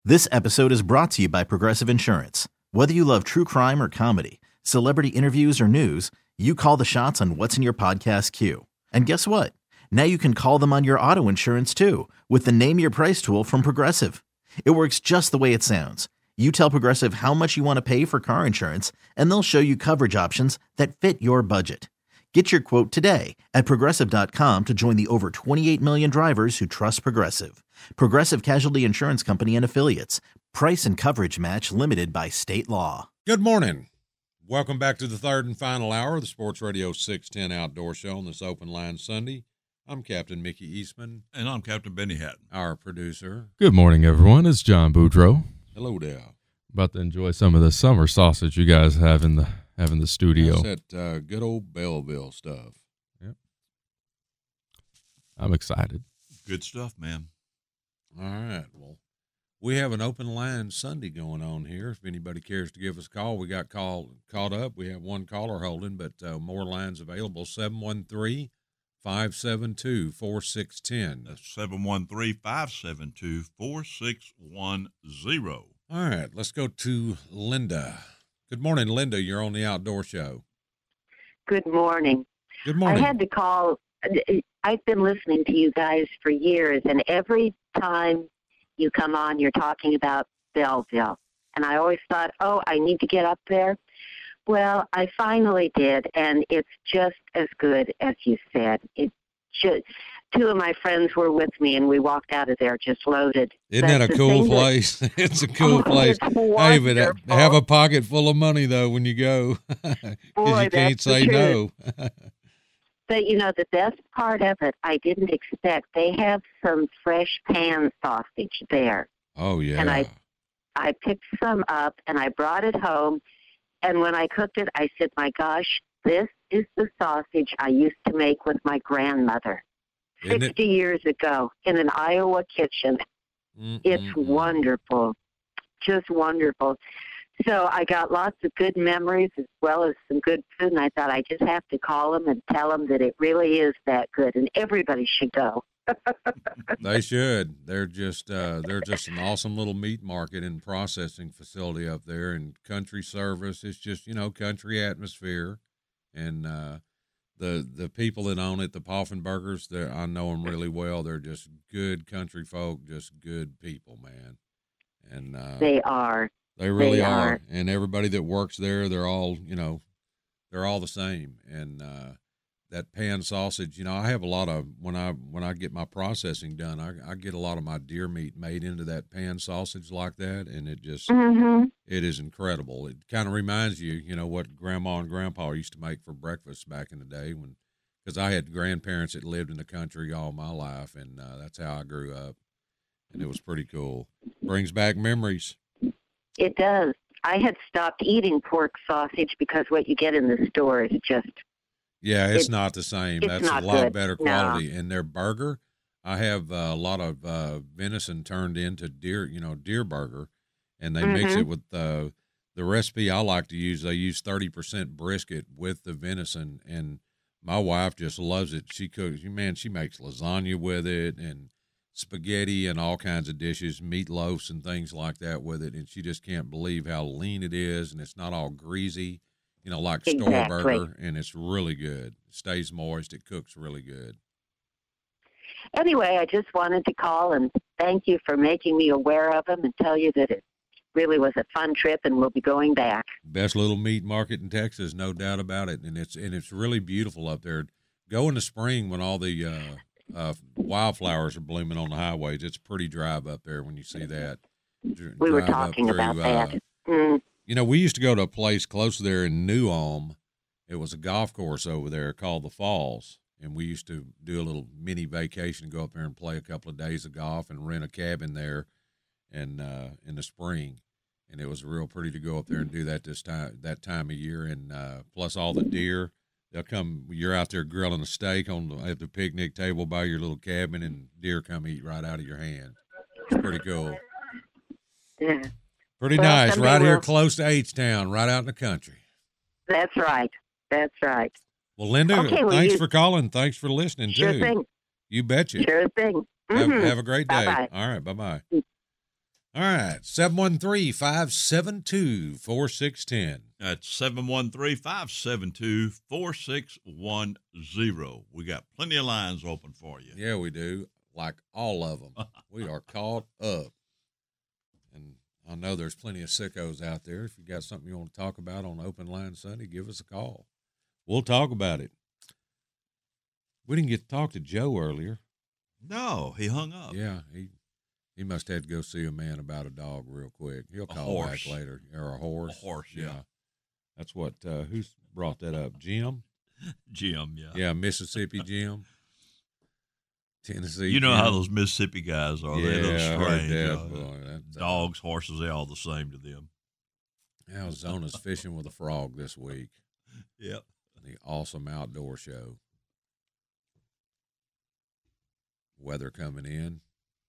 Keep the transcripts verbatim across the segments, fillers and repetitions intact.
This episode is brought to you by Progressive Insurance. Whether you love true crime or comedy, celebrity interviews or news, you call the shots on what's in your podcast queue. And guess what? Now you can call them on your auto insurance too with the Name Your Price tool from Progressive. It works just the way it sounds. You tell Progressive how much you want to pay for car insurance, and they'll show you coverage options that fit your budget. Get your quote today at Progressive dot com to join the over twenty-eight million drivers who trust Progressive. Progressive Casualty Insurance Company and Affiliates. Price and coverage match limited by state law. Good morning. Welcome back to the third and final hour of the Sports Radio six ten Outdoor Show on this Open Line Sunday. I'm Captain Mickey Eastman. And I'm Captain Benny Hatton. Our producer. Good morning, everyone. It's John Boudreau. Hello there. About to enjoy some of the summer sausage you guys have in the have in the studio. That's that uh, good old Belleville stuff. Yep. I'm excited. Good stuff, man. All right. Well, we have an Open Line Sunday going on here. If anybody cares to give us a call, we got call, caught up. We have one caller holding, but uh, more lines available. seven one three, five seven two, four six one zero. That's seven one three, five seven two, four six one zero. All right. Let's go to Linda. Good morning, Linda. You're on the Outdoor Show. Good morning. Good morning. I had to call. I've been listening to you guys for years, and every time you come on, you're talking about Belleville. And I always thought, oh, I need to get up there. Well, I finally did, and it's just as good as you said. It just, two of my friends were with me, and we walked out of there just loaded. Isn't that a cool place? That, it's a cool oh, place. Hey, but have a pocket full of money, though, when you go, because you can't say no. But, you know, the best part of it, I didn't expect. They have some fresh pan sausage there. Oh, yeah. And I I picked some up, and I brought it home. And when I cooked it, I said, my gosh, this is the sausage I used to make with my grandmother Isn't sixty it? years ago in an Iowa kitchen. Mm-mm-mm. It's wonderful, just wonderful. So I got lots of good memories as well as some good food, and I thought I just have to call them and tell them that it really is that good, and everybody should go. They should. They're just uh, they're just an awesome little meat market and processing facility up there, and country service. It's just, you know, country atmosphere, and uh, the the people that own it, the Poffenburgers, they I know them really well. They're just good country folk, just good people, man. And uh, they are. They really they are. are. And everybody that works there, they're all, you know, they're all the same. And uh, that pan sausage, you know, I have a lot of, when I when I get my processing done, I, I get a lot of my deer meat made into that pan sausage like that. And it just, mm-hmm. it is incredible. It kind of reminds you, you know, what Grandma and Grandpa used to make for breakfast back in the day when, because I had grandparents that lived in the country all my life. And uh, that's how I grew up. And it was pretty cool. Brings back memories. It does. I had stopped eating pork sausage because what you get in the store is just... Yeah, it's it, not the same. It's That's not a lot good. better quality. No. And their burger, I have uh, a lot of uh, venison turned into deer, you know, deer burger, and they mm-hmm. mix it with uh, the recipe I like to use. They use thirty percent brisket with the venison, and my wife just loves it. She cooks, man, she makes lasagna with it and spaghetti and all kinds of dishes, meatloafs and things like that with it, and she just can't believe how lean it is, and it's not all greasy, you know, like exactly. store burger, and it's really good. It stays moist. It cooks really good. Anyway, I just wanted to call and thank you for making me aware of them and tell you that it really was a fun trip, and we'll be going back. Best little meat market in Texas, no doubt about it, and it's and it's really beautiful up there. Go in the spring when all the uh, Uh, wildflowers are blooming on the highways. It's pretty dry up there when you see that. Dr- we were talking through, about that. Uh, mm. You know, we used to go to a place close there in New Ulm. It was a golf course over there called the Falls, and we used to do a little mini vacation, go up there and play a couple of days of golf and rent a cabin there, and uh, in the spring. And it was real pretty to go up there and do that this time that time of year, and uh, plus all the deer. They'll come, you're out there grilling a steak on the, at the picnic table by your little cabin, and deer come eat right out of your hand. It's pretty cool. Yeah. Pretty well, nice. Right will... here close to H-Town, right out in the country. That's right. That's right. Well, Linda, okay, well, thanks you... for calling. Thanks for listening, sure too. Thing. You betcha. Sure thing. Have, mm-hmm. have a great day. Bye-bye. All right, bye-bye. All right, seven one three, five seven two, four six one zero. That's seven one three, five seven two, four six one zero. We got plenty of lines open for you. Yeah, we do. Like all of them. We are caught up. And I know there's plenty of sickos out there. If you got something you want to talk about on Open Line Sunday, give us a call. We'll talk about it. We didn't get to talk to Joe earlier. No, he hung up. Yeah, he he must have to go see a man about a dog real quick. He'll A call horse. back later. Or a horse. A horse, yeah. That's what, uh, who's brought that up? Jim? Jim, yeah. Yeah, Mississippi Jim. Tennessee You know Jim. how those Mississippi guys are. They're a Yeah, little I heard strange. that. uh, Boy, that- dogs, horses, they're all the same to them. Arizona's fishing with a frog this week. Yep. The awesome outdoor show. Weather coming in.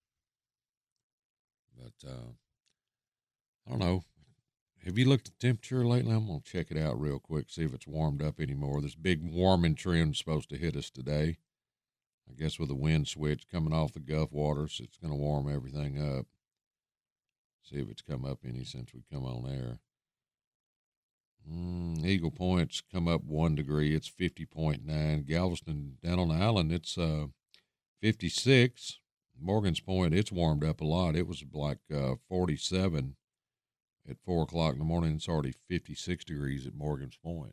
But, uh, I don't know. Have you looked at the temperature lately? I'm going to check it out real quick, see if it's warmed up anymore. This big warming trend is supposed to hit us today. I guess with the wind switch coming off the Gulf waters, it's going to warm everything up. See if it's come up any since we come on air. Mm, Eagle Point's come up one degree. It's fifty point nine. Galveston down on the island, it's uh, fifty-six. Morgan's Point, it's warmed up a lot. It was like uh, forty-seven at four o'clock in the morning. It's already fifty-six degrees at Morgan's Point.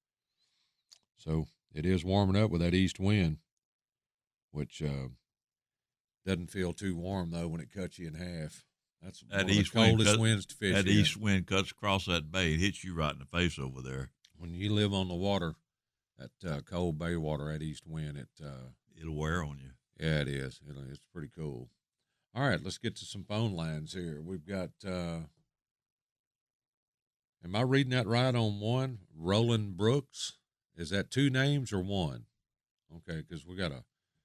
So it is warming up with that east wind, which uh, doesn't feel too warm, though, when it cuts you in half. That's That one of east the wind coldest cut- winds to fish That in. east wind cuts across that bay. It hits you right in the face over there. When you live on the water, that uh, cold bay water, that east wind, it uh, It'll wear on you. yeah, it is. It, it's pretty cool. All right, let's get to some phone lines here. We've got. Uh, am I reading that right on one? Roland Brooks. Is that two names or one? Okay, because we got a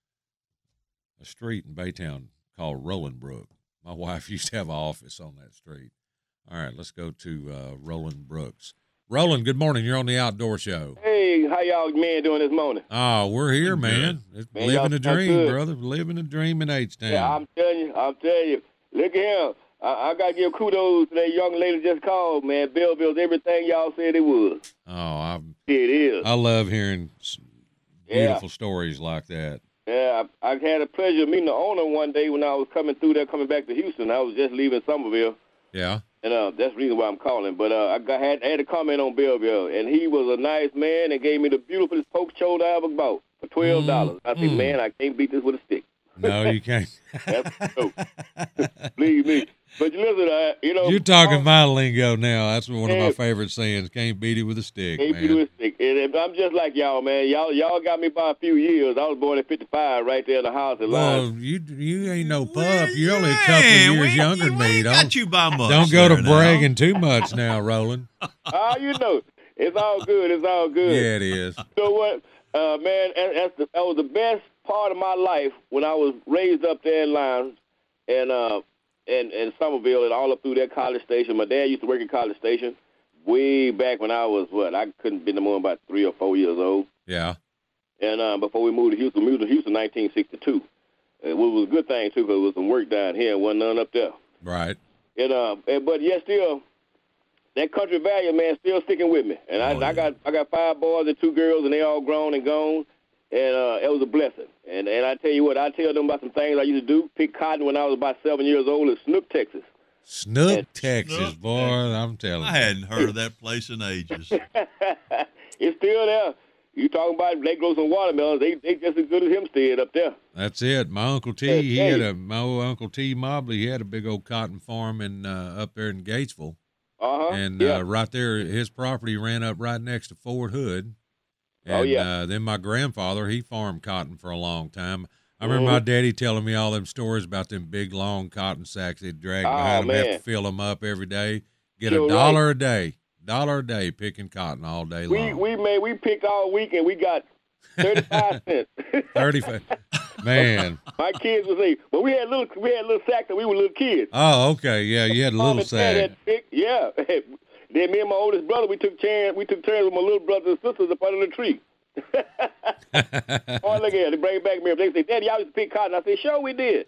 a street in Baytown called Roland Brook. My wife used to have an office on that street. All right, let's go to uh, Roland Brooks. Roland, good morning. You're on the Outdoor Show. Hey, how y'all men doing this morning? Oh, we're here, man. It's Man, living y'all a sound dream, good. brother. Living a dream in H-Town. Yeah, I'm telling you, I'm telling you. Look at him. I, I got to give kudos to that young lady just called, man. Belleville's everything y'all said it was. Oh, I It is. I love hearing s- Yeah. beautiful stories like that. Yeah, I, I had the pleasure of meeting the owner one day when I was coming through there, coming back to Houston. I was just leaving Somerville, Yeah. and uh, that's the reason why I'm calling. But uh, I got, had, had to comment on Belleville, and he was a nice man and gave me the beautifulest poke shoulder I ever bought for twelve dollars. I said, mm. man, I can't beat this with a stick. No, you can't. That's dope. Believe me. But you listen, uh, you know. You're talking my lingo now. That's one of my Yeah. favorite sayings. Can't beat it with a stick, Can't beat it man. with a stick. And if I'm just like y'all, man. Y'all y'all got me by a few years. I was born at fifty-five right there in the house at Well, Lyons. you you ain't no pup. Well, You're only a yeah, couple of years we- younger than we me. ain't Don't, got you by much don't go to there now. bragging too much now, Roland. Ah, you know. It's all good. It's all good. Yeah, it is. You know what? Uh, man, that, that's the, that was the best part of my life when I was raised up there in Lyons and uh and, and Somerville and all up through that College Station. My dad used to work at College Station way back when I was, what, I couldn't be no more than about three or four years old. Yeah. And uh, before we moved to Houston, we moved to Houston in nineteen sixty-two. It was a good thing, too, because there was some work down here and wasn't none up there. Right. And, uh, and But, yeah, still, that country value, man, still sticking with me. And I, Oh, yeah. I got I got five boys and two girls, and they all grown and gone. And uh, it was a blessing. And and I tell you what, I tell them about some things I used to do. Pick cotton when I was about seven years old in Snook, Texas. Snook, And- Texas, Snook, boy. Texas. I'm telling I you. hadn't heard of that place in ages. It's still there. You talking about they grow some watermelons? They they just as good as Hempstead up there. That's it. My Uncle T, Yeah, he hey. had a my old Uncle T Mobley. He had a big old cotton farm in uh, up there in Gatesville, Uh huh. and yeah. uh, right there, his property ran up right next to Fort Hood. And, Oh, yeah. Uh, then my grandfather, he farmed cotton for a long time. I remember Mhm. my daddy telling me all them stories about them big long cotton sacks he'd drag Oh, behind him, have man. to fill them up every day, get Sure a dollar a day, dollar a day picking cotton all day we long. we made we picked all week and we got thirty five cents. Thirty-five, man. My kids would say, "Well, we had little we had little sacks when we were little kids." Oh, okay, yeah, you had a Mom little and Dad sack. had pick- yeah. Then me and my oldest brother, we took turns. We took turns with my little brothers and sisters up under the tree. Oh, look at it. They bring it back to me. They say, "Daddy, y'all used to pick cotton." I said, "Sure, we did."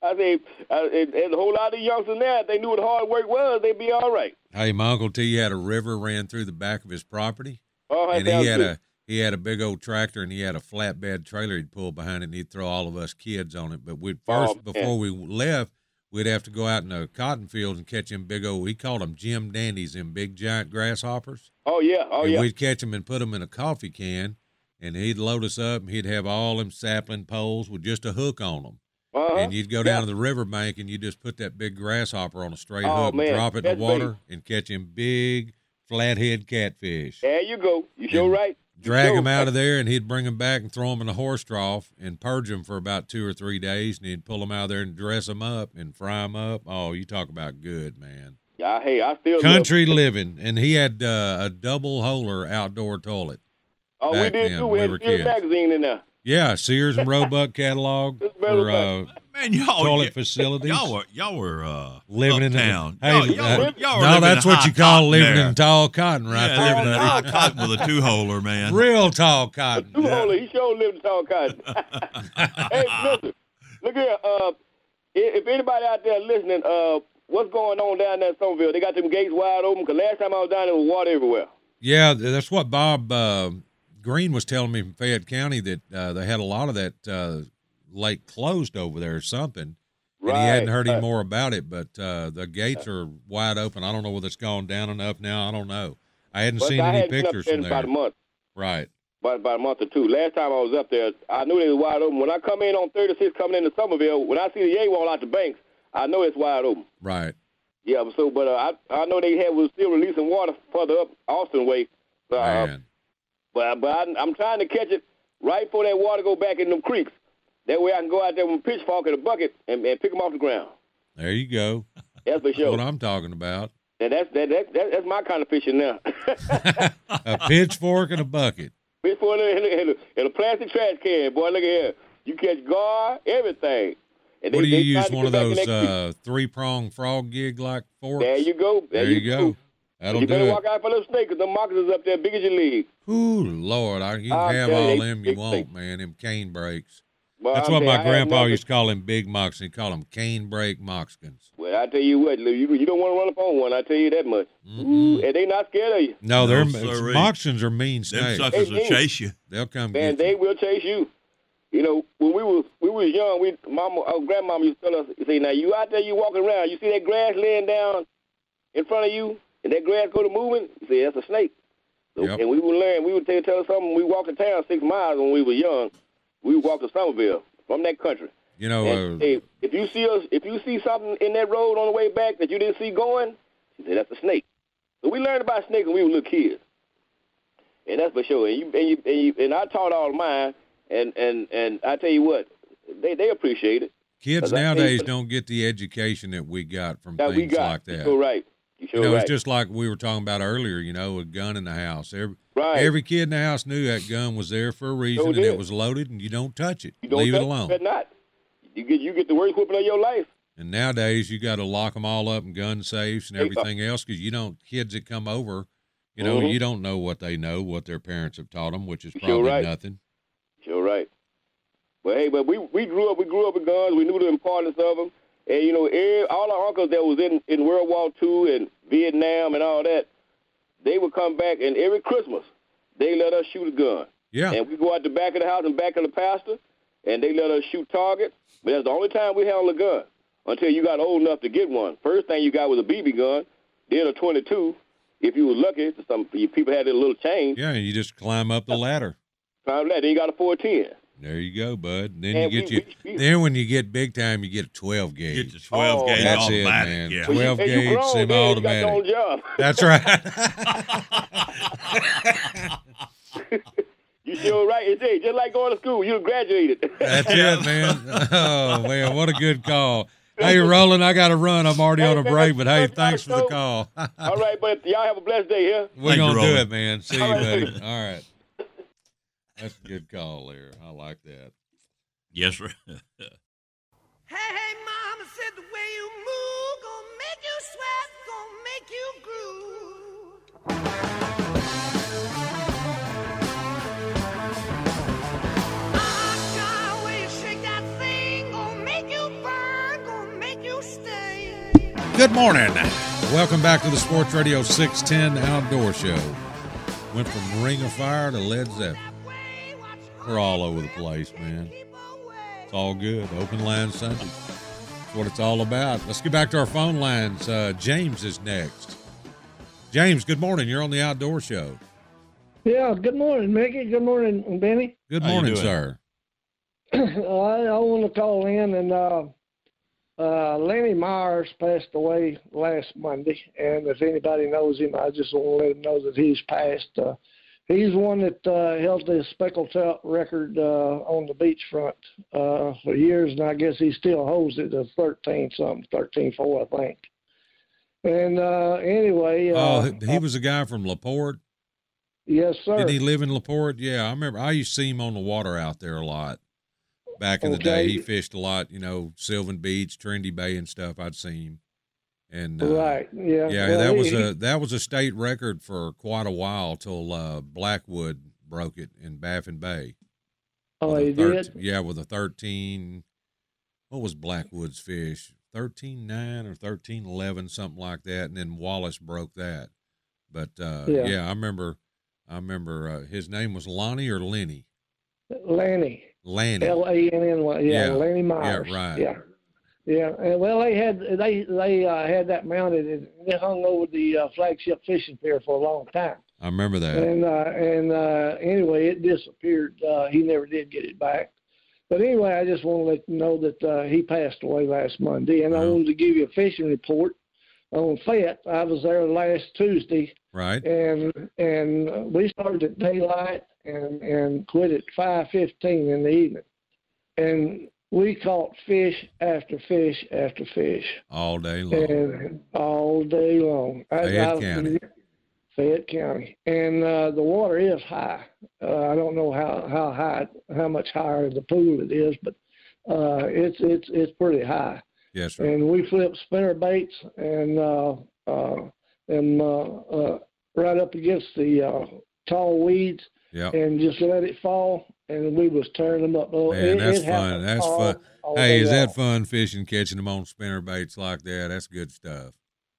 I say, uh, and, and a whole lot of youngsters now, if they knew what hard work was, they'd be all right. Hey, my Uncle T had a river ran through the back of his property, Oh, and he had a he had a big old tractor, and he had a flatbed trailer he'd pull behind it, and he'd throw all of us kids on it. But we'd first, Oh, before we left, we'd have to go out in the cotton fields and catch them big old, he called them Jim Dandies, them big giant grasshoppers. Oh, yeah, oh, and yeah. we'd catch them and put them in a coffee can, and he'd load us up, and he'd have all them sapling poles with just a hook on them. Uh-huh. And you'd go down yeah. to the riverbank, and you just put that big grasshopper on a straight Oh, hook man, and drop it in the that's water big. and catch him big flathead catfish. There you go. You sure And right. You Drag sure them out right. of there, and he'd bring them back and throw them in a horse trough and purge them for about two or three days, and he'd pull them out of there and dress them up and fry them up. Oh, you talk about good, man. Yeah, hey, I still Country love living. And he had uh, a double holer outdoor toilet. Oh, we back did then, too. We we had were Sears kids. magazine in there. Yeah, Sears and Roebuck catalog This better for uh, Man, y'all toilet y- facilities. Y'all were y'all were uh, living in the uptown. Hey, y'all, y'all, uh, were, y'all were no, living that's in what high you call cotton living there. in tall cotton right yeah, there, living in high buddy. cotton with a two holer, man. Real tall cotton. Two holder, he sure lived in tall cotton. Hey, listen, look here. Uh, i- if anybody out there listening, uh, what's going on down there in Somerville? They got them gates wide open, because last time I was down there, there was water everywhere. Yeah, that's what Bob uh, Green was telling me from Fayette County, that uh, they had a lot of that uh, lake closed over there or something. And he hadn't heard any right. more about it, but uh, the gates are wide open. I don't know whether it's gone down enough now. I don't know. I hadn't But seen I any hadn't been up pictures there from in about a there. month. Right. About, about a month or two. Last time I was up there, I knew they was wide open. When I come in on thirty-six coming into Somerville, when I see the Yay wall out the banks, I know it's wide open. Right. Yeah, but so but uh, I I know they had was still releasing water further up Austin way. Uh, Man. but but I, I'm trying to catch it right before that water go back in them creeks. That way I can go out there with a pitchfork and a bucket and, and pick them off the ground. There you go. That's for That's sure. what I'm talking about. And that's that, that, that that's my kind of fishing now. A pitchfork and a bucket. Pitchfork and a, and, a, and a plastic trash can. Boy, look at here. You catch gar, everything. And What they- do you they trying use? to One get of back in those that creek. uh, three-prong frog gig like forks? There you go. There, There you go. That'll you do better it. walk out for those snakes, because the moccasins up there big as your leg. Ooh, Lord, I, you can I'm have telling all you, them you big want, thing. man. Them cane breaks. Well, That's I'm what telling my you, I had grandpa never- used to call them big moccasins. He'd call them cane break moccasins. Well, I tell you what, Lou, you, you don't want to run up on one. I tell you that much. Mm-mm. Ooh, and they not scared of you. No, No, they're sirree. moccasins are mean Them snakes. suckers Hey, will hey. chase you. They'll come Man, get they you. will chase you. You know, when we was we was young, we mama, our grandmama used to tell us, say, now you out there, you walking around, you see that grass laying down in front of you, and that grass go to moving. You say that's a snake. So, Yep. And we would learn. We would tell, tell us something. We walked to town six miles when we were young. We would walk to Somerville from that country. You know, And uh, say, if you see us, if you see something in that road on the way back that you didn't see going, she said that's a snake. So we learned about snakes when we were little kids, and that's for sure. And you and you and, you, and I taught all of mine, and and and I tell you what, they they appreciate it. kids 'cause I nowadays think- don't get the education that we got from That things we got. like that. You sure right. You sure You know, right. it's just like we were talking about earlier, you know, a gun in the house. Every, right. every kid in the house knew that gun was there for a reason, and did. it was loaded, and you don't touch it. you don't Leave it touch alone. But not. You get you get the worst whooping of your life. And nowadays, you got to lock them all up in gun safes and Hey, uh, everything else, because you don't, kids that come over, you know, Mhm. you don't know what they know, what their parents have taught them, which is You're probably right. nothing. Sure right. But hey, but we we grew up we grew up with guns. We knew the importance of them, and you know, every, all our uncles that was in in World War Two and Vietnam and all that, they would come back, and every Christmas they let us shoot a gun. Yeah. And we go out the back of the house and back of the pastor, and they let us shoot targets. But that's the only time we held a gun until you got old enough to get one. First thing you got was a B B gun, then a twenty-two. If you were lucky, some people had a little change. Yeah, and you just climb up the ladder. Time that, then you got a four ten. There you go, bud. Then And you get we- you. we- we- Then when you get big time, you get a twelve gauge. Get the twelve Oh, gauge that's it, automatic. man. Yeah. Well, you- twelve and you gauge, grown, then you got your own semi-automatic. job. That's right. You sure right. It's hey, just like going to school. You graduated. That's it, man. Oh man, what a good call. Hey, Roland, I got to run. I'm already on a break, but hey, thanks for the call. All right, but y'all have a blessed day here. We're Thank you, gonna do Roland. it, man. See you, All right. buddy. All right. That's a good call there. I like that. Yes, sir. Hey, hey, mama said the way you move gonna make you sweat, gonna make you groove. Ah, God, way you shake that thing gonna make you burn, Good morning. Welcome back to the Sports Radio six ten Outdoor Show. Went from Ring of Fire to Led Zeppelin. We're all over the place, man. It's all good. Open line Sunday. That's what it's all about. Let's get back to our phone lines. Uh, James is next. James, good morning. You're on the Outdoor Show. Yeah, good morning, Mickey. Good morning, Benny. Good How you morning, doing? sir. I, I want to call in, and uh, uh, Lenny Myers passed away last Monday, and if anybody knows him, I just want to let him know that he's passed. Uh, he's one that uh, held the speckled trout record uh, on the beachfront uh, for years, and I guess he still holds it at thirteen something, thirteen four, I think. And uh, anyway, uh, Oh, he was a guy from LaPorte. yes, sir. Did he live in LaPorte? Yeah, I remember. I used to see him on the water out there a lot. Back in the day, Okay. he fished a lot, you know, Sylvan Beach, Trinity Bay and stuff. I'd seen him. And uh, Right, yeah. yeah, Well, that he- was he- a that was a state record for quite a while till uh, Blackwood broke it in Baffin Bay. Oh, With a he thirt- did? Yeah, with a thirteen. What was Blackwood's fish? Thirteen nine or thirteen eleven, something like that. And then Wallace broke that. But uh, Yeah. yeah. I remember. I remember uh, his name was Lonnie or Lenny. Lanny. Lanny. L A N N Y, yeah, Yeah. Lanny Myers. Yeah, right. Yeah, yeah. And well, they had they they uh, had that mounted and it hung over the uh, flagship fishing pier for a long time. I remember that. And uh, and uh, anyway, it disappeared. Uh, he never did get it back. But anyway, I just want to let you know that uh, he passed away last Monday, and I Wow. wanted to give you a fishing report on Fayette. I was there last Tuesday. Right. And and we started at daylight and and quit at five fifteen in the evening, and we caught fish after fish after fish, All day long. and all day long. I- Fayette I- County. Fayette County, and uh, the water is high. Uh, I don't know how how high, how much higher the pool it is, but uh, it's it's it's pretty high. Yes, sir. And we flipped spinner baits and uh, uh, them uh, uh, right up against the uh, tall weeds Yep. and just let it fall, and we was tearing them up. Oh, Man, it- that's it fun. happened That's all- fun. all Hey, day is that long. fun fishing, catching them on spinner baits like that? That's good stuff.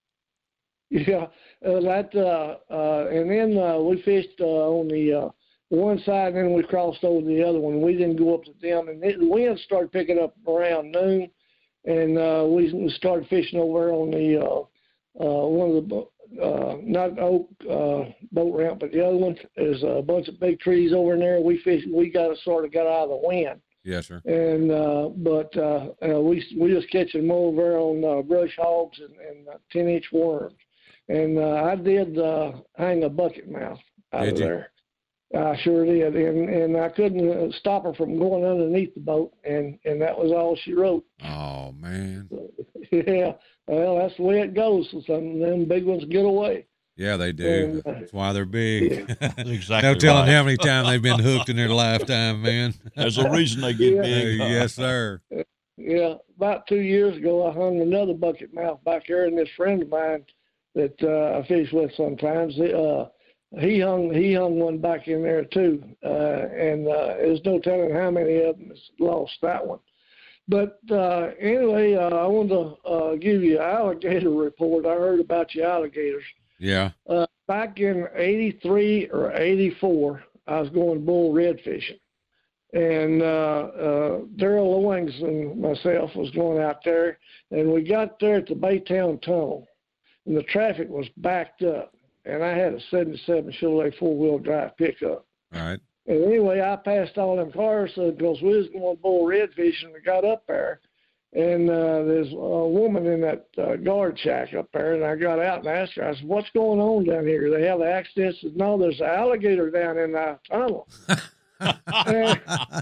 Yeah, uh, that uh, uh, and then uh, we fished uh, on the uh, one side, and then we crossed over to the other one. We didn't go up to them, and it, the wind started picking up around noon, and uh, we, we started fishing over on the uh, uh, one of the bo- uh, not oak uh, boat ramp, but the other one is a bunch of big trees over in there. We fished. We got sort of got out of the wind. Yes, sir. And uh, but uh, uh, we we just catching them over on uh, brush hogs and, and uh, ten inch worms. And uh, I did uh, hang a bucket mouth out Did of you? there. I sure did, and and I couldn't uh, stop her from going underneath the boat, and and that was all she wrote. Oh man. Yeah, well, that's the way it goes. Some of them big ones get away. Yeah, they do. And, uh, That's why they're big. That's exactly No telling right. how many times they've been hooked in their lifetime, man. There's a reason they get Yeah. big. huh? Yes, sir. Yeah, about two years ago, I hung another bucket mouth back there, and this friend of mine that uh, I fish with sometimes, uh, he hung he hung one back in there too, uh, and uh, there's no telling how many of them has lost that one. But uh, anyway, uh, I wanted to uh, give you an alligator report. I heard about your alligators. Yeah. Uh, back in eighty-three or eighty-four, I was going bull red fishing. And uh, uh, Daryl Owings and myself was going out there, and we got there at the Baytown Tunnel, and the traffic was backed up, and I had a seventy-seven Chevrolet four-wheel drive pickup. All right. And anyway, I passed all them cars because we was going bull red fishing. and got up there, and uh, there's a woman in that uh, guard shack up there, and I got out and asked her, I said, what's going on down here? They have the accident? She said, no, there's an alligator down in the tunnel. and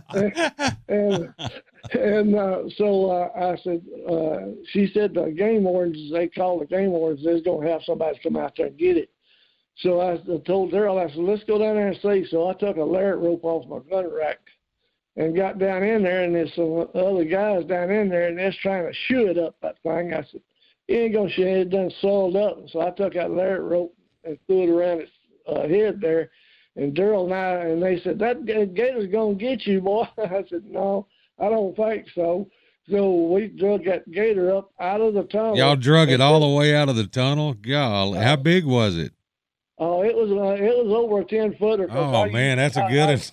and, and uh, so uh, I said, uh, she said the game wardens, they call the game wardens, they're going to have somebody come out there and get it. So I told Daryl, I said, let's go down there and see. So I took a lariat rope off my gun rack and got down in there, and there's some other guys down in there, and they're trying to shoo it up, that thing. I said, you ain't going to shoo it, it done soiled up. So I took that lariat rope and threw it around its uh, head there. And Daryl and I, and they said, that gator's going to get you, boy. I said, no, I don't think so. So we drug that gator up out of the tunnel. Y'all drug it all the way out of the tunnel? Golly, how big was it? Oh, it was uh, it was over a ten footer. Oh man, that's a good one.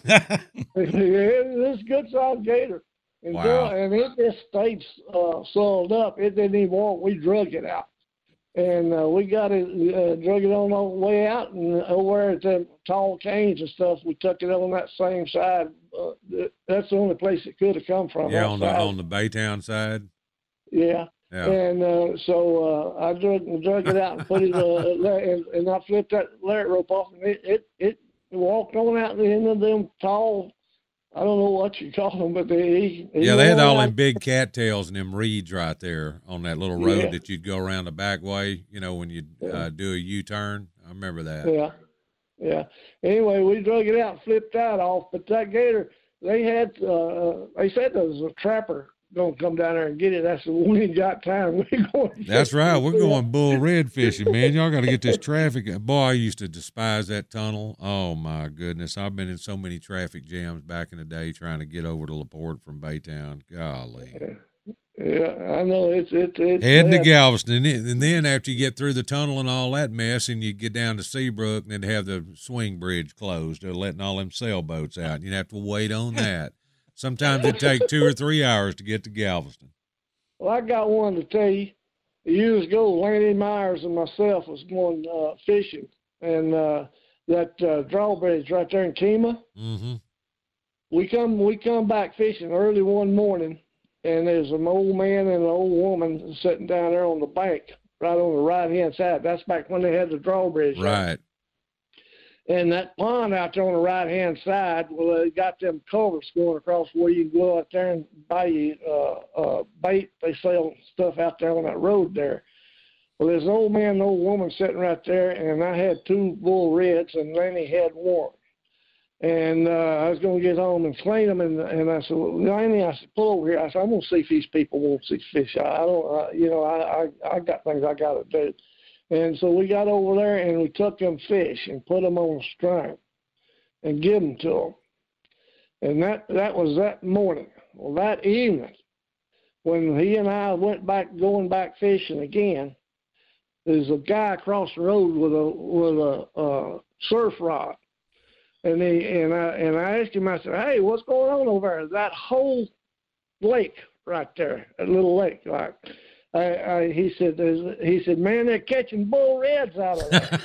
It was a good sized gator. And, Wow. so, and it just stayed uh, soiled up. It didn't even walk. We drug it out. And uh, we got it, uh, drug it on the way out, and over at the tall canes and stuff, we took it on that same side. Uh, that's the only place it could have come from. Yeah, on the outside. on the Baytown side. Yeah. Yeah. And uh, so uh, I drug, drug it out and put it, uh, and, and I flipped that lariat rope off, and it, it, it walked on out the end of them tall, I don't know what you call them, but they. Yeah, they had all them big cattails and them reeds right there on that little road Yeah. that you'd go around the back way, you know, when you uh, do a U-turn. I remember that. Yeah, yeah. Anyway, we drug it out and flipped that off. But that gator, they had, uh, they said there was a trapper going to come down there and get it. I said, well, we ain't got time. We're going. That's right. We're going bull red fishing, man. Y'all got to get this traffic. Boy, I used to despise that tunnel. Oh, my goodness. I've been in so many traffic jams back in the day trying to get over to LaPorte from Baytown. Golly. Yeah, I know. It's, it's, it's Heading to bad. Galveston. And then, and then after you get through the tunnel and all that mess and you get down to Seabrook and then have the swing bridge closed, they're letting all them sailboats out. You'd have to wait on that. Sometimes it take two or three hours to get to Galveston. Well, I got one to tell you. Years ago, Lanny Myers and myself was going uh, fishing, and uh, that uh, drawbridge right there in Kemah. Mm-hmm. We come we come back fishing early one morning, and there's an old man and an old woman sitting down there on the bank, right on the right hand side. That's back when they had the drawbridge. Right. And that pond out there on the right hand side, well, they got them culverts going across where you can go out there and buy you uh, uh, bait. They sell stuff out there on that road there. Well, there's an old man and an old woman sitting right there, and I had two bull reds, and Lanny had one. And uh, I was going to get home and clean them, and, and I said, well, Lanny, I said, pull over here. I said, I'm going to see if these people won't see fish. I, I don't, uh, you know, I, I, I got things I got to do. And so we got over there and we took them fish and put them on a string and give them to them. And that, that was that morning. Well, that evening, when he and I went back, going back fishing again, there's a guy across the road with a with a uh, surf rod, and he and I and I asked him. I said, "Hey, what's going on over there? That whole lake right there, that little lake, like." I, I, he said, he said, man, they're catching bull reds out of it.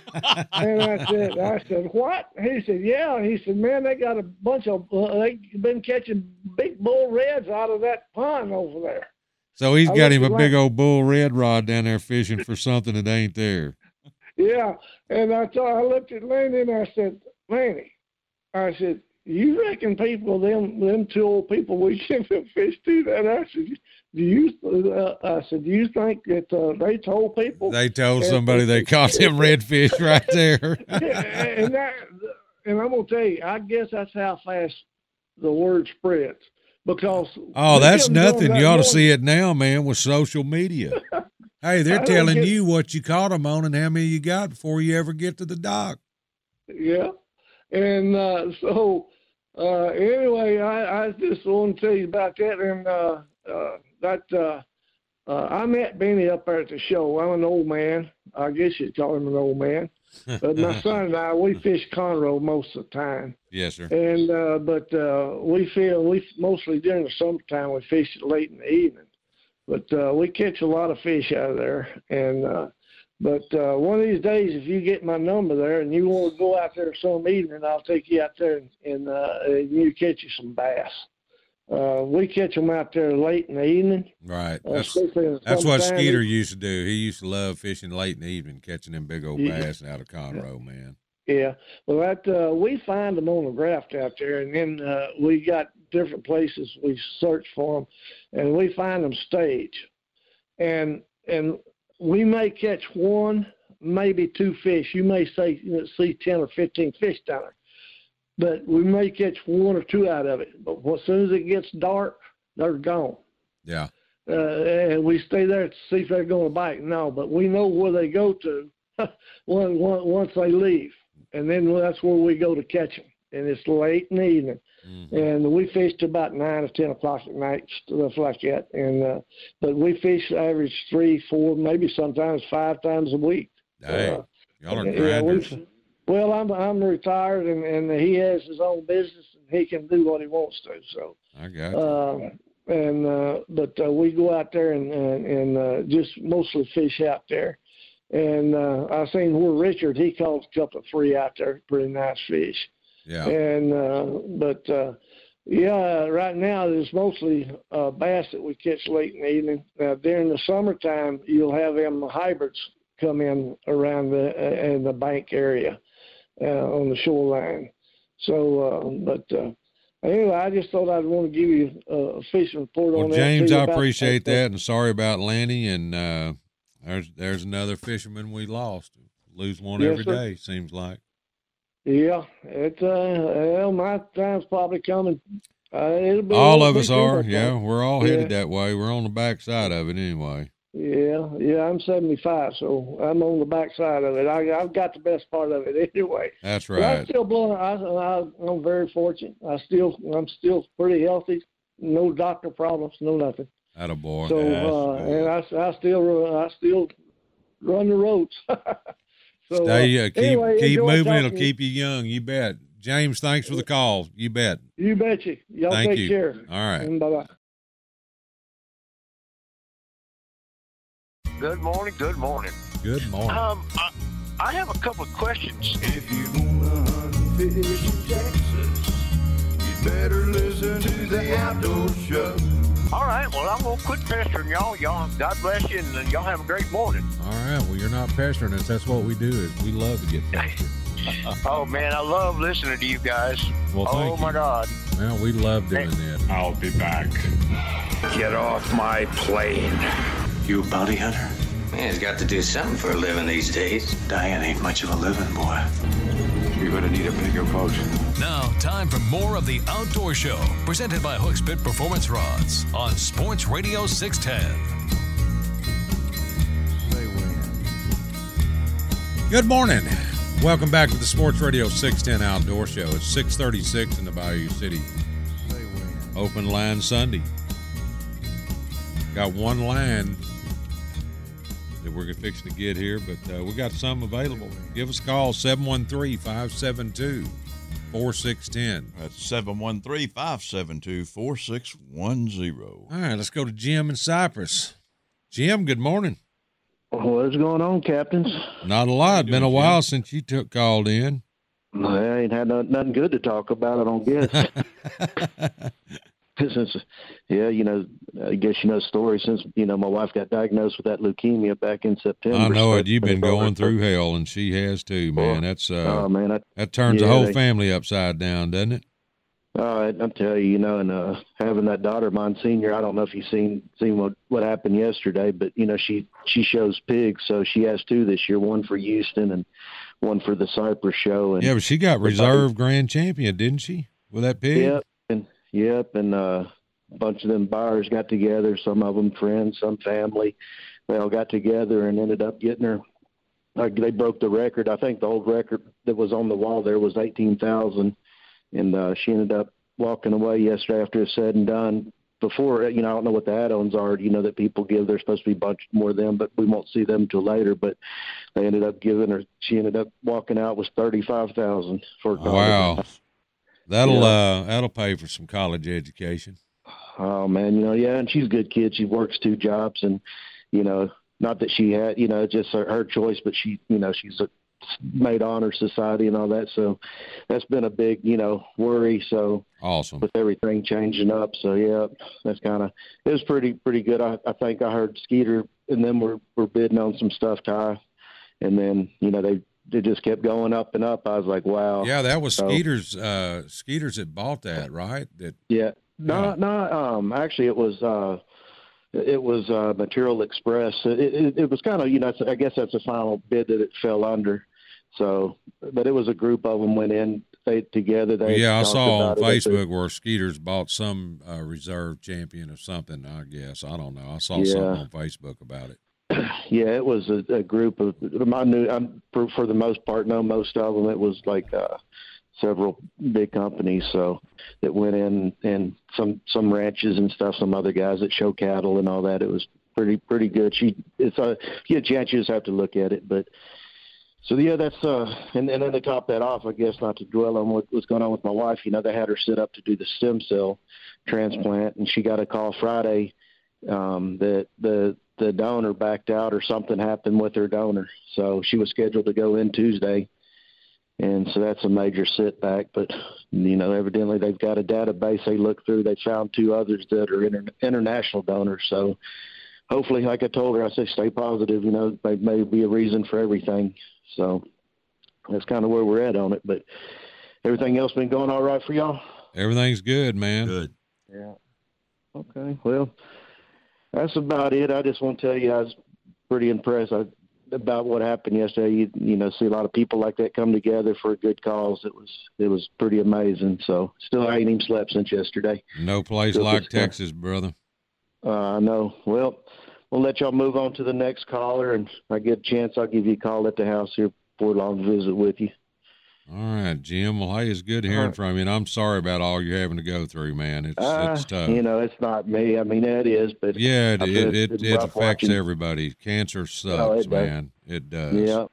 And I said, I said, what? He said, yeah. He said, man, they got a bunch of, uh, they've been catching big bull reds out of that pond over there. So he's I got him a looked big around. old bull red rod down there fishing for something that ain't there. Yeah. And I thought, I looked at Lanny and I said, Lanny, I said, you reckon people, them, them two old people, we give them fish to that? I said, do you, uh, I said, do you think that uh, they told people? They told somebody they caught them redfish right there. and that, and I'm gonna tell you, I guess that's how fast the word spreads. Because Oh, they that's kept doing nothing. that You ought to morning. see it now, man, with social media. Hey, they're I don't telling get- you what you caught them on and how many you got before you ever get to the dock. Yeah, and uh, so uh, anyway, I, I just want to tell you about that. And uh, uh, that uh, uh, I met Benny up there at the show. I'm an old man. I guess you'd call him an old man. But my son and I, we fish Conroe most of the time. Yes, sir. And uh, but uh, we feel we mostly during the summertime we fish it late in the evening. But uh, we catch a lot of fish out of there. And uh, but uh, one of these days, if you get my number there and you want to go out there some evening, I'll take you out there and, and, uh, and you catch you some bass. Uh, we catch them out there late in the evening. Right. Uh, That's, especially in the that's what summertime. Skeeter used to do. He used to love fishing late in the evening, catching them big old Yeah. bass out of Conroe, man. Yeah, well, that uh, we find them on the graft out there, and then uh, we got different places we search for them, and we find them stage, and and we may catch one, maybe two fish. You may say you know, see ten or fifteen fish down there, but we may catch one or two out of it. But as soon as it gets dark, they're gone. Yeah. Uh, and we stay there to see if they're going to bite. No, but we know where they go to once once they leave. And then that's where we go to catch them. and it's late in the evening. Mm-hmm. And we fish to about nine or ten o'clock at night, stuff like that. And uh, but we fish average three, four, maybe sometimes five times a week. Hey, uh, y'all are yeah, grinders. we, well, I'm I'm retired, and, and he has his own business, and he can do what he wants to. So I got you. uh, and uh, but uh, we go out there and and, and uh, just mostly fish out there. And uh, I seen where Richard, he caught a couple of three out there, pretty nice fish. Yeah. And uh, but uh, yeah, right now it's mostly uh, bass that we catch late in the evening. Now during the summertime, you'll have them hybrids come in around the uh, in the bank area uh, on the shoreline. So, uh, but uh, anyway, I just thought I'd want to give you a fishing report Well, on that. James, too, I about appreciate that, and sorry about Lanny. And uh, there's there's another fisherman we lost. Lose one Yes, every sir. day, seems like. Yeah, it's uh, well, my time's probably coming. Uh, it'll be a All little of bit us are, different, yeah. though. We're all Yeah. headed that way. We're on the back side of it anyway. Yeah, yeah, I'm seventy-five, so I'm on the back side of it. I, I've got the best part of it anyway. That's But I'm right. still blowing. I, I, I'm very fortunate. I still, I'm still pretty healthy. No doctor problems, no nothing. Attaboy. So, uh, and I, I still, I still run the ropes. so, Stay, uh, keep anyway, keep enjoy moving. It'll talking. keep you young. You bet. James, thanks for the call. You bet. You betcha. Y'all Thank take you. care. All right. Bye bye. Good morning. Good morning. Good morning. Um, I, I have a couple of questions. If you wanna hunt and fish in Texas, you better listen to the Outdoor Show. All right. Well, I'm gonna quit pestering y'all. Y'all, God bless you, and y'all have a great morning. All right. Well, you're not pestering us. That's what we do. Is we love to get pestered. Oh man, I love listening to you guys. Well, thank oh my you. God. Well, we love doing that. I'll be back. Get off my plane. You a bounty hunter? Man, he's got to do something for a living these days. Diane ain't much of a living, boy. You're gonna need a bigger boat. Now, time for more of the Outdoor Show, presented by Hookspit Performance Rods on Sports Radio six ten. Good morning. Welcome back to the Sports Radio six ten Outdoor Show. It's six thirty-six in the Bayou City. Open line Sunday. Got one line that we're fixing to get here, but uh, we got some available. Give us a call, seven one three, five seven two, four six one zero. That's seven one three, five seven two, four six one zero. All right, let's go to Jim in Cypress. Jim, good morning. What's going on, captains? Not a lot. Been a while since you took called in. I ain't had no, nothing good to talk about, I don't guess. Since, yeah, you know, I guess you know the story. Since, you know, my wife got diagnosed with that leukemia back in September. I know so it. You've been it's over. going through hell, and she has too, man. That's uh, oh, man, I, that turns yeah, the whole they- family upside down, doesn't it? Oh, I, I'm telling you, you know, and uh, having that daughter of mine, senior, I don't know if you've seen seen what what happened yesterday, but you know, she she shows pigs, so she has two this year, one for Houston and one for the Cypress show. And Yeah, but she got reserve grand champion, didn't she, with that pig? Yep, and yep, and uh, a bunch of them buyers got together. Some of them friends, some family. They all got together and ended up getting her. Like they broke the record. I think the old record that was on the wall there was eighteen thousand, and uh, she ended up walking away yesterday after it's said and done. Before, you know, I don't know what the add-ons are, you know, that people give. There's supposed to be a bunch more of them, but we won't see them till later. But they ended up giving her. She ended up walking out with thirty-five thousand for. Wow, that'll Yeah. uh that'll pay for some college education. Oh man, you know, yeah, and she's a good kid. She works two jobs, and you know, not that she had, you know, just her, her choice, but she, you know, she's a, made honor society and all that. So that's been a big, you know, worry. So awesome with everything changing up. So yeah, that's kind of it was pretty pretty good. I, I think I heard Skeeter and then we're we're bidding on some stuff, Ty, and then you know they. They just kept going up and up. I was like, wow. Yeah, that was So- Skeeter's uh Skeeter's that bought that, right? That Yeah. No, no. Um, actually, it was uh, it was uh, Material Express. It, it, it was kind of, you know, I guess that's the final bid that it fell under. So, but it was a group of them went in they together. They yeah, I talked saw on about it. Facebook where Skeeter's bought some uh, reserve champion or something. I guess I don't know. I saw Yeah. something on Facebook about it. Yeah, it was a, a group of. I knew. I'm for, for the most part know most of them. It was like uh, several big companies, so that went in, and some some ranches and stuff, some other guys that show cattle and all that. It was pretty pretty good. She it's a you get a chance, you just have to look at it. But so yeah, that's uh and, and then to top that off, I guess, not to dwell on what was going on with my wife, you know, they had her set up to do the stem cell transplant, and she got a call Friday um that the the donor backed out, or something happened with her donor. So she was scheduled to go in Tuesday. And so that's a major setback. But, you know, evidently they've got a database they look through. They found two others that are inter- international donors. So hopefully, like I told her, I say stay positive. You know, there may be a reason for everything. So that's kind of where we're at on it. But everything else been going all right for y'all? Everything's good, man. Good. Yeah. Okay. Well, that's about it. I just want to tell you I was pretty impressed I, about what happened yesterday. You, you know, see a lot of people like that come together for a good cause. It was it was pretty amazing. So still, I ain't even slept since yesterday. No place Still like just, Texas, brother. Uh, I know. Well, we'll let y'all move on to the next caller, and if I get a chance, I'll give you a call at the house here before long to visit with you. All right, Jim. Well, hey, it's good hearing right. from you, and I'm sorry about all you're having to go through, man. It's Uh, it's tough. You know, it's not me. I mean, it is, but Yeah, it I've it, been- it, been it rough affects watching. everybody. Cancer sucks, Oh, it does. man. It does. Yeah.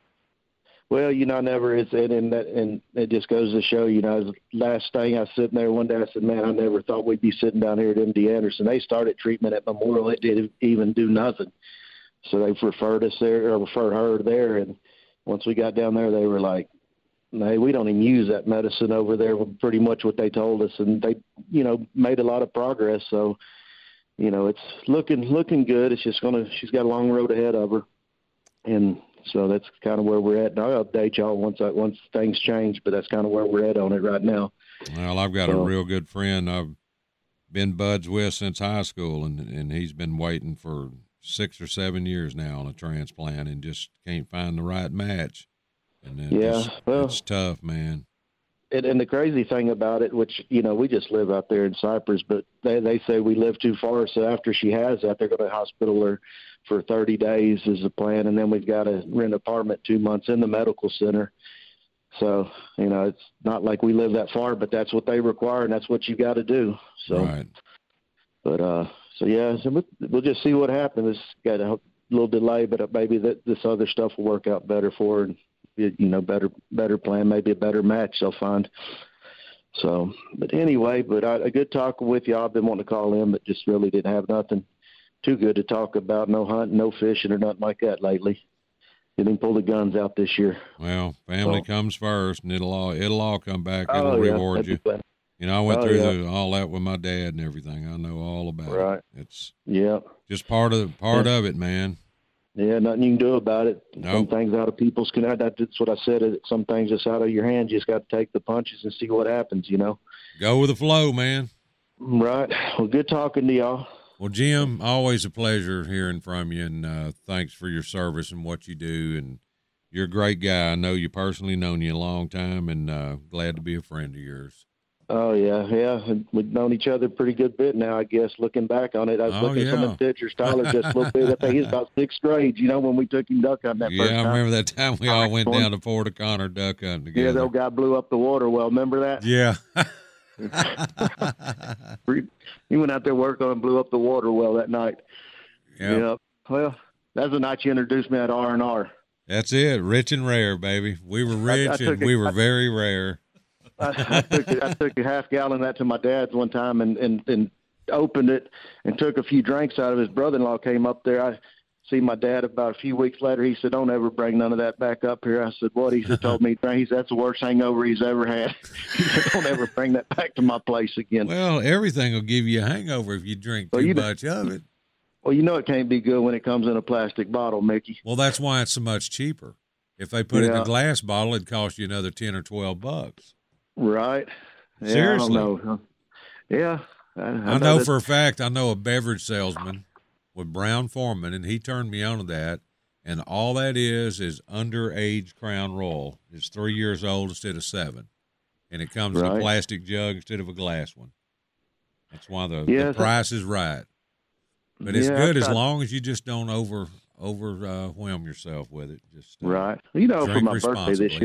Well, you know, I never it's and and that and it just goes to show, you know, last thing I was sitting there one day, I said, man, I never thought we'd be sitting down here at M D Anderson. They started treatment at Memorial. It didn't even do nothing. So they've referred us there, or referred her there. And once we got down there, they were like, hey, we don't even use that medicine over there, pretty much what they told us. And they, you know, made a lot of progress. So, you know, it's looking, looking good. It's just going to, she's got a long road ahead of her. And so that's kind of where we're at. And I'll update y'all once I, once things change, but that's kind of where we're at on it right now. Well, I've got So- a real good friend I've been buds with since high school, and, and he's been waiting for six or seven years now on a transplant and just can't find the right match. And then Yeah, it's, well- it's tough, man. And, and the crazy thing about it, which, you know, we just live out there in Cypress, but they, they say we live too far. So after she has that, they're going to hospital her for thirty days is the plan. And then we've got to rent an apartment two months in the medical center. So, you know, it's not like we live that far, but that's what they require, and that's what you got to do. So, Right. but, uh, so yeah, so we'll, we'll just see what happens. It's got a little delay, but maybe that this other stuff will work out better for her, and, you know, better, better plan, maybe a better match they'll find. So, but anyway, but I, a good talk with you. I've been wanting to call in, but just really didn't have nothing too good to talk about. No hunting, no fishing, or nothing like that lately. Didn't even pull the guns out this year. Well, family So- comes first, and it'll all it'll all come back. It'll Oh, yeah, reward that'd you. be glad. You know, I went Oh, through yeah. the, all that with my dad and everything. I know all about Right. it. It's Yeah. just part of part Yeah. of it, man. Yeah, nothing you can do about it. Some Nope. things out of people's control. That's what I said. it- Some things just out of your hands. You just got to take the punches and see what happens, you know? Go with the flow, man. Right. Well, good talking to y'all. Well, Jim, always a pleasure hearing from you, and uh, thanks for your service and what you do. And you're a great guy. I know you personally, known you a long time, and uh, glad to be a friend of yours. Oh, yeah, yeah. And we've known each other a pretty good bit now, I guess, looking back on it. I was Oh, looking at some yeah. of the pictures. Tyler just a little bit. I think he's about sixth grade, you know, when we took him duck hunting that Yeah, first I time. remember that time we all went One- down to Fort O'Connor duck hunting Yeah, the together. old guy blew up the water well. Remember that? Yeah. He went out there working and blew up the water well that night. Yeah. Yeah. Well, that's the night you introduced me at R and R. That's it. Rich and rare, baby. We were I- I rich took and it- we were I- very rare. I, I took I took a half gallon of that to my dad's one time and, and, and opened it and took a few drinks out of. His brother-in-law came up there. I see my dad about a few weeks later. He said, "Don't ever bring none of that back up here." I said, "What?" He said, "Told me he said, that's the worst hangover he's ever had." He said, "Don't ever bring that back to my place again." Well, everything will give you a hangover if you drink too Well, you know- much of it. Well, you know it can't be good when it comes in a plastic bottle, Mickey. Well, that's why it's so much cheaper. If they put it in Yeah. a glass bottle, it'd cost you another ten or twelve bucks. Right? Yeah, Seriously. I don't know. Yeah. I, I, I know that- for a fact, I know a beverage salesman with Brown Foreman, and he turned me on to that. And all that is is underage Crown Royal. It's three years old instead of seven. And it comes in a Right. plastic jug instead of a glass one. That's why the, Yeah, the so- price is right. But it's Yeah, good I as tried- long as you just don't over overwhelm yourself with it. Just uh, Right. You know, for drink my birthday this responsibly. year,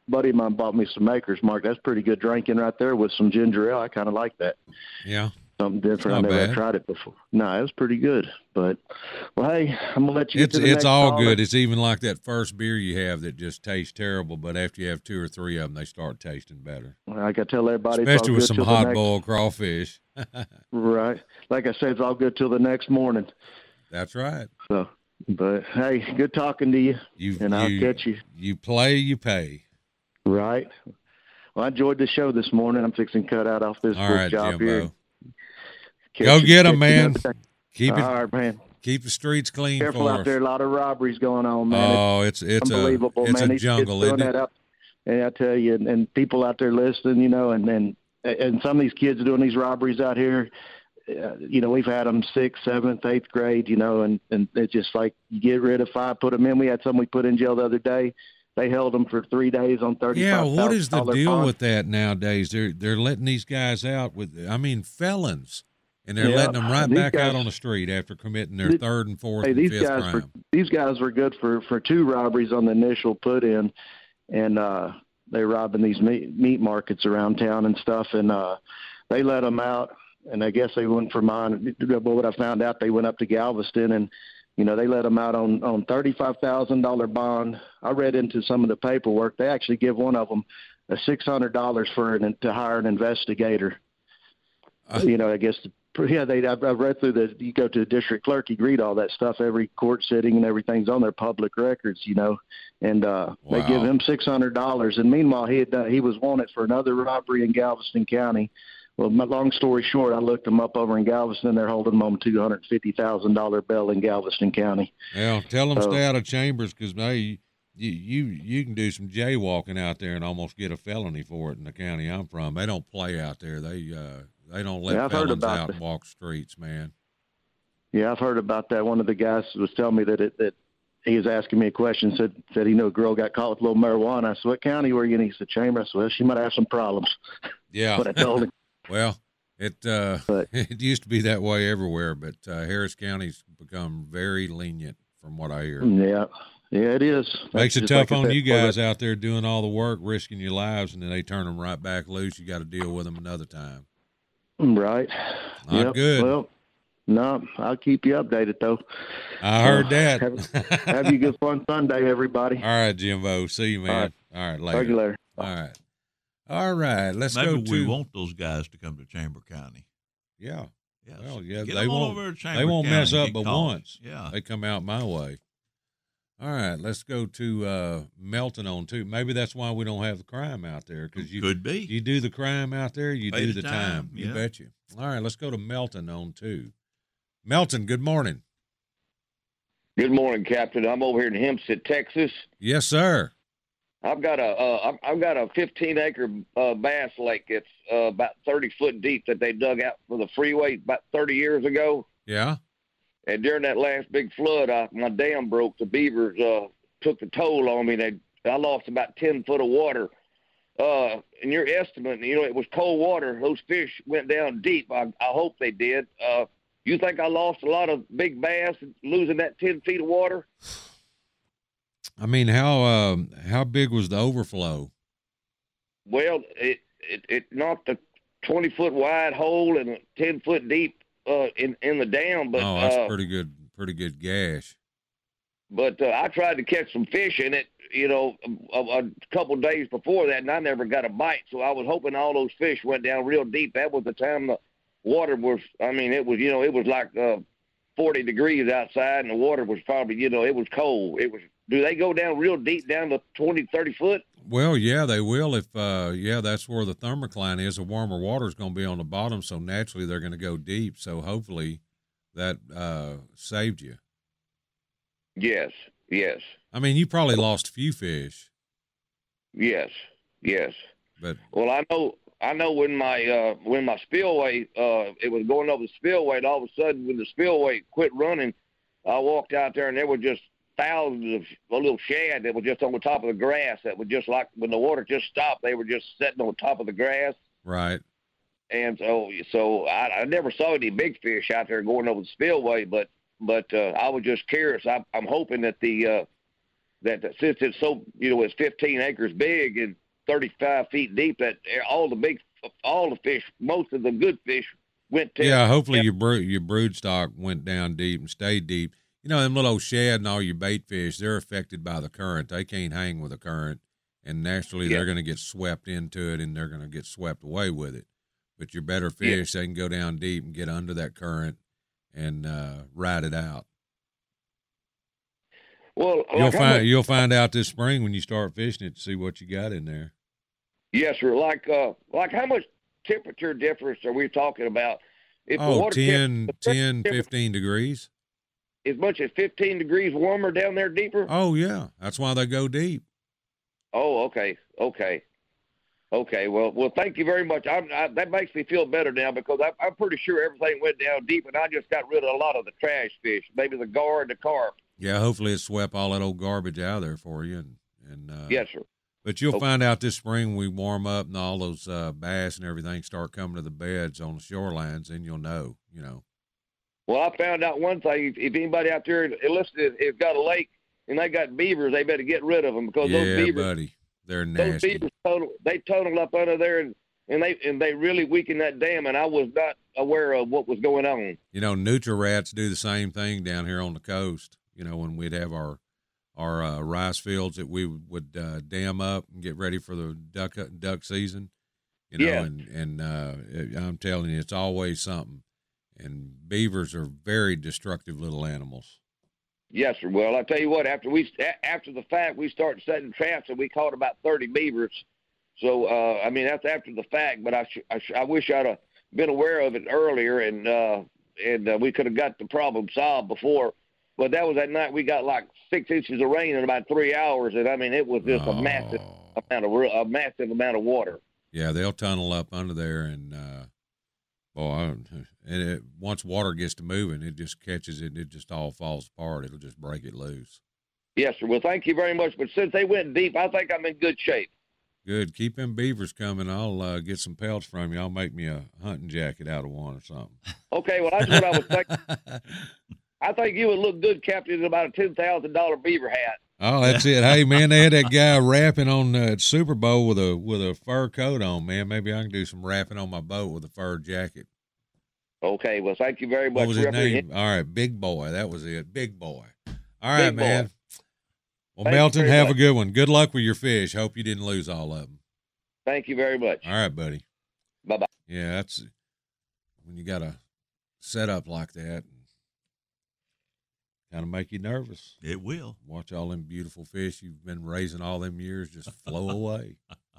buddy of mine bought me some Maker's Mark. That's pretty good drinking right there with some ginger ale. I kind of like that. Yeah. Something different. I Not never bad. tried it before. No, it was pretty good. But, well, hey, I'm going to let you It's get to the it's next all caller. good. It's even like that first beer you have that just tastes terrible, but after you have two or three of them, they start tasting better. Like I tell everybody, it's all Especially with good some till the hot next- boiled crawfish. Right. Like I said, it's all good till the next morning. That's right. So, but, hey, good talking to you. You and I'll you, catch you. You play, you pay. Right. Well, I enjoyed the show this morning. I'm fixing to cut out off this All book right, job Jimbo. here. Catch Go you- get catch them, you man. another day. Keep it. All right, man. Keep the streets clean Careful for out us. there. A lot of robberies going on, man. Oh, it's it's a unbelievable, it's man. a These kids jungle, doing isn't it? that up, and I tell you, and, and people out there listening, you know, and then and some of these kids doing these robberies out here. Uh, you know, we've had them sixth, seventh, eighth grade, you know, and and it's just like you get rid of five, put them in. We had some we put in jail the other day. They held them for three days on thirty-five. Yeah, what is the deal bond. with that nowadays? They're they're letting these guys out with, I mean, felons, and they're Yeah, letting them right these back guys- out on the street after committing their Th- third and fourth Hey, and these fifth guys crime. were these guys were good for for two robberies on the initial put in, and uh, they robbing these meat, meat markets around town and stuff, and uh, they let them out, and I guess they went for mine. But what I found out, they went up to Galveston, and you know they let them out on on thirty-five thousand dollar bond. I read into some of the paperwork. They actually give one of them a six hundred dollars for an to hire an investigator. Uh, you know, I guess. Yeah, they. I've, I've read through the. You go to the district clerk, you read all that stuff. Every court sitting and everything's on their public records, you know. And uh, they give Wow. him six hundred dollars. And meanwhile, he had done, he was wanted for another robbery in Galveston County. Well, my long story short, I looked him up over in Galveston. They're holding him on two hundred fifty thousand dollar bail in Galveston County. Well, tell them So- stay out of chambers because hey, you, you you can do some jaywalking out there and almost get a felony for it in the county I'm from. They don't play out there. They uh they don't let Yeah, I've heard felons about out that. and walk streets, man. Yeah, I've heard about that. One of the guys was telling me that it that he was asking me a question. Said said he knew a girl got caught with a little marijuana. I said, "What county were you in?" He said, "Chamber." I said, "Well, she might have some problems." Yeah. What I told him. Well, it uh, it used to be that way everywhere, but uh, Harris County's become very lenient, from what I hear. Yeah, yeah, it is. Makes it That's just tough like I on said, you well, guys out there doing all the work, risking your lives, and then they turn them right back loose. You got to deal with them another time. Right. Not Yep. good. Well, no, I'll keep you updated though. I heard Uh, that. Have, have you a good fun Sunday, everybody. All right, Jimbo. See you, man. All right, later. Talk you later. All right. All right. Let's Maybe go to. we want those guys to come to Chamber County. Yeah. Yeah, Well, yeah, get they them on won't. over to Chamber They won't County mess and up get but calls. once. Yeah. They come out my way. All right, let's go to uh, Melton on two. Maybe that's why we don't have the crime out there because you Could be. You do the crime out there, you Pay do the the time, time. You yeah. bet you. All right, let's go to Melton on two. Melton, good morning. Good morning, Captain. I'm over here in Hempstead, Texas. Yes, sir. I've got a uh, I've- I've got a fifteen acre uh, bass lake. It's uh, about thirty foot deep that they dug out for the freeway about thirty years ago. Yeah. And during that last big flood, I, my dam broke. The beavers uh, took the toll on me. They I lost about ten foot of water. Uh, in your estimate, you know, it was cold water. Those fish went down deep. I, I hope they did. Uh, you think I lost a lot of big bass losing that ten feet of water? I mean, how um, how big was the overflow? Well, it it, it knocked a twenty foot wide hole and a ten foot deep uh, in in the dam. But oh, that's uh, pretty good. Pretty good gash. but uh, I tried to catch some fish in it, you know, a, a couple of days before that, and I never got a bite. So I was hoping all those fish went down real deep. That was the time the water was. I mean, it was you know it was like uh, forty degrees outside, and the water was probably you know it was cold. It was. Do they go down real deep, down to twenty, thirty foot? Well, yeah, they will. If uh, yeah, that's where the thermocline is. The warmer water is going to be on the bottom, so naturally they're going to go deep. So hopefully that uh, saved you. Yes, yes, I mean, you probably lost a few fish, yes, yes. but Well, I know, I know when my uh, when my spillway, uh, it was going over the spillway, and all of a sudden, when the spillway quit running, I walked out there, and there were just thousands of little shad that were just on the top of the grass. That were just like when the water just stopped, they were just sitting on top of the grass. right. And so, so I, I never saw any big fish out there going over the spillway, but but uh, I was just curious. I, I'm hoping that the uh, that, that since it's so, you know, it's fifteen acres big and thirty-five feet deep, that all the big, all the fish, most of the good fish went to. Yeah, hopefully your brood, your brood stock went down deep and stayed deep. You know, them little old shad and all your bait fish, they're affected by the current. They can't hang with the current, and naturally Yeah. they're going to get swept into it, and they're going to get swept away with it. But your better fish, they can go down deep and get under that current and uh, ride it out. Well, You'll like how find much- you'll find out this spring when you start fishing it to see what you got in there. Yes, sir. Like, uh, like how much temperature difference are we talking about? If the Oh, water ten, temp- ten, fifteen degrees. as much as fifteen degrees warmer down there deeper? Oh, yeah. That's why they go deep. Oh, okay, okay, okay. Well, well, thank you very much. I'm, I, that makes me feel better now because I, I'm pretty sure everything went down deep, and I just got rid of a lot of the trash fish, maybe the gar and the carp. Yeah, hopefully it swept all that old garbage out of there for you. And, and uh, Yes, sir. But you'll Okay. find out this spring when we warm up and all those uh, bass and everything start coming to the beds on the shorelines, and you'll know, you know. Well, I found out one thing. If, if anybody out there listening has got a lake and they got beavers, they better get rid of them because Yeah, those beavers, buddy. They're those nasty. beavers total, they tunnel up under there and, and they and they really weaken that dam. And I was not aware of what was going on. You know, Nutri-Rats do the same thing down here on the coast. You know, when we'd have our our uh, rice fields that we would uh, dam up and get ready for the duck duck season. You know, Yeah. and and uh, it, I'm telling you, it's always something. And beavers are very destructive little animals. Yes, sir. Well, I tell you what. After we after the fact, we started setting traps and we caught about thirty beavers. So uh, I mean, that's after the fact. But I sh- I, sh- I wish I'd have been aware of it earlier, and uh, and uh, we could have got the problem solved before. But that was that night we got like six inches of rain in about three hours, and I mean it was just Oh. a massive amount of real- a massive amount of water. Yeah, they'll tunnel up under there, and uh, boy, I, and it, once water gets to moving, it just catches it. And it just all falls apart. It'll just break it loose. Yes, sir. Well, thank you very much. But since they went deep, I think I'm in good shape. Good. Keep them beavers coming. I'll uh, get some pelts from you. I'll make me a hunting jacket out of one or something. Okay, well that's what I was thinking. I think you would look good, Captain, in about a ten thousand dollar beaver hat. Oh, that's it. Hey, man, they had that guy rapping on the Super Bowl with a with a fur coat on. Man, maybe I can do some rapping on my boat with a fur jacket. Okay, well, thank you very much. What was his Represent- name? All right, Big Boy. That was it. Big Boy. All right, Big Boy. man. Well, Thank you Melton, very have a much. good one. Good luck with your fish. Hope you didn't lose all of them. Thank you very much. All right, buddy. Bye bye. Yeah, that's when you got a setup like that. Kind of make you nervous. It will. Watch all them beautiful fish you've been raising all them years just flow away.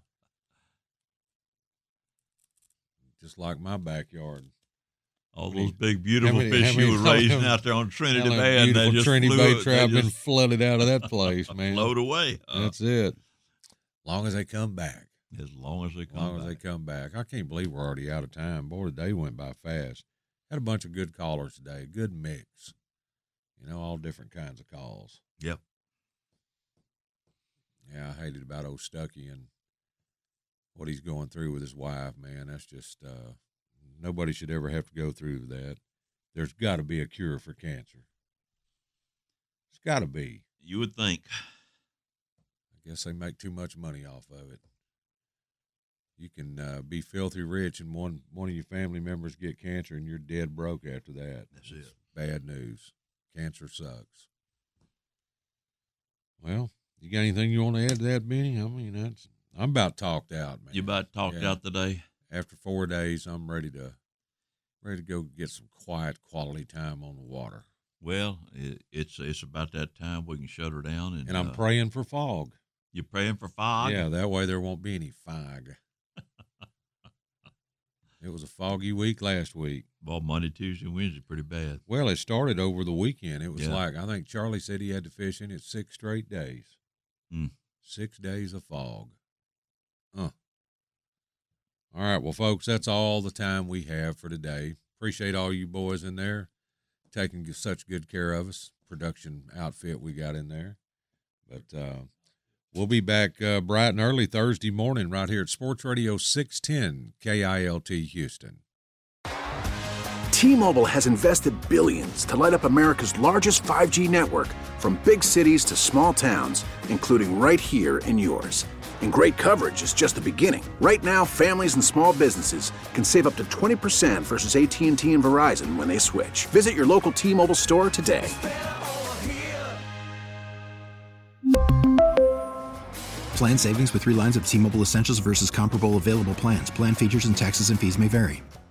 Just like my backyard. All How many- those big, beautiful how many- fish how many- you were raising out there on Trinity how many Bay, and they beautiful just Trinity flew, Bay they trout been just flooded out of that place, man. float away. Uh, That's it. As long as they come back. as long as they As come long as back. they come back. I can't believe we're already out of time. Boy, the day went by fast. Had a bunch of good callers today. Good mix. You know, all different kinds of calls. Yep. Yeah, I hated about old Stuckey and what he's going through with his wife, man. That's just, uh, nobody should ever have to go through that. There's got to be a cure for cancer. It's got to be. You would think. I guess they make too much money off of it. You can uh, be filthy rich and one, one of your family members get cancer and you're dead broke after that. That's It's it. bad news. Cancer sucks. Well, you got anything you want to add to that, Benny? I mean, that's I'm about talked out, man. You about talked Yeah. out today? After four days, I'm ready to ready to go get some quiet, quality time on the water. Well, it, it's it's about that time we can shut her down. And, And I'm uh, praying for fog. You're praying for fog? Yeah, that way there won't be any fog. It was a foggy week last week. Well, Monday, Tuesday, Wednesday, pretty bad. Well, it started over the weekend. It was Yeah. like, I think Charlie said he had to fish in it six straight days. Mm. Six days of fog. Huh. All right. Well, folks, that's all the time we have for today. Appreciate all you boys in there taking such good care of us. Production outfit we got in there. But uh, we'll be back uh, bright and early Thursday morning right here at Sports Radio six ten K I L T Houston. T-Mobile has invested billions to light up America's largest five G network, from big cities to small towns, including right here in yours. And great coverage is just the beginning. Right now, families and small businesses can save up to twenty percent versus A T and T and Verizon when they switch. Visit your local T-Mobile store today. Plan savings with three lines of T-Mobile Essentials versus comparable available plans. Plan features and taxes and fees may vary.